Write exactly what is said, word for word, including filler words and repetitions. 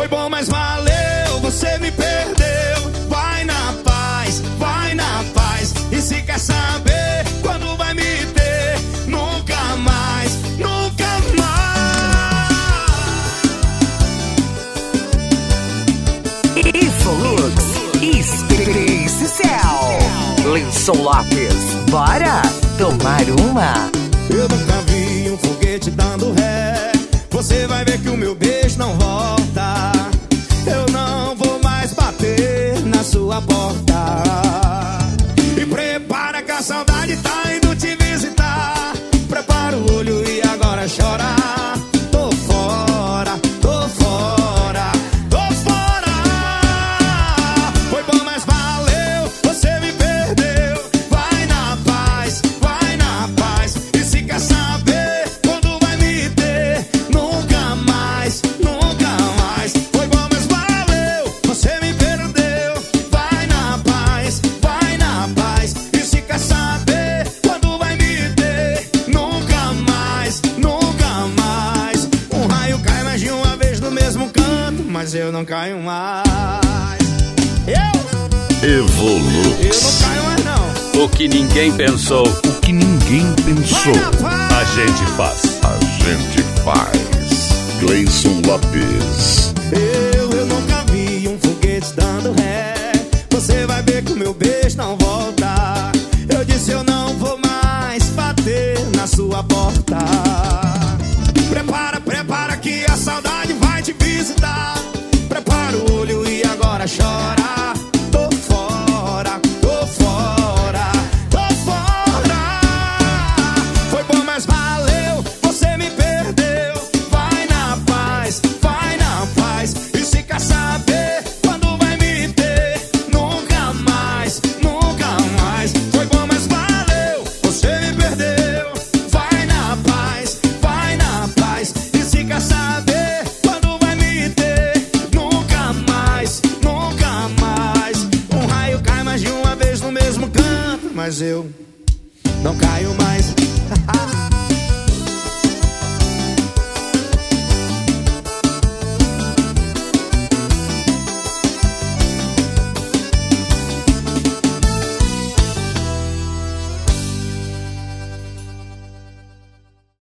Foi bom, mas valeu, você me perdeu. Vai na paz, vai na paz. E se quer saber quando vai me ter, nunca mais, nunca mais. Influx, Space Cell, Linson Lopes, bora tomar uma. Eu nunca vi um foguete dando ré. Você vai ver que o meu beijo não volta. Eu não vou mais bater na sua porta. E prepara que a saudade tá indo te visitar. Prepara o olho e agora chora. Tô fora, tô fora, tô fora. Foi bom, mas valeu, você me perdeu. Vai na paz, vai na paz. E se quer saber quando vai me ter, nunca mais, nunca mais. Foi bom, mas valeu, você me perdeu. Vai na paz, vai na paz. E se quer saber quando vai me ter, nunca mais, nunca mais. Um raio cai mais de uma vez no mesmo canto, mas eu não caio mais. Eu, Evolux. eu não caio mais não. O que ninguém pensou, O que ninguém pensou, Vai na paz. a gente faz. a gente faz. Gleison Lopes. Eu, eu nunca vi um foguete dando ré. Você vai ver que o meu beijo não volta. Eu disse eu não vou mais bater na sua porta. Prepara, prepara que a saudade vai te visitar. Prepara o olho e agora chora. Tô fora, tô fora, tô fora. Foi bom, mas valeu, você me perdeu. Vai na paz, vai na paz. E se quer saber quando vai me ter, nunca mais, nunca mais. Foi bom, mas valeu, você me perdeu. Vai na paz, vai na paz. E se quer saber quando vai me ter, nunca mais, nunca mais. Um raio cai mais de uma vez no mesmo canto, mas eu não caio mais.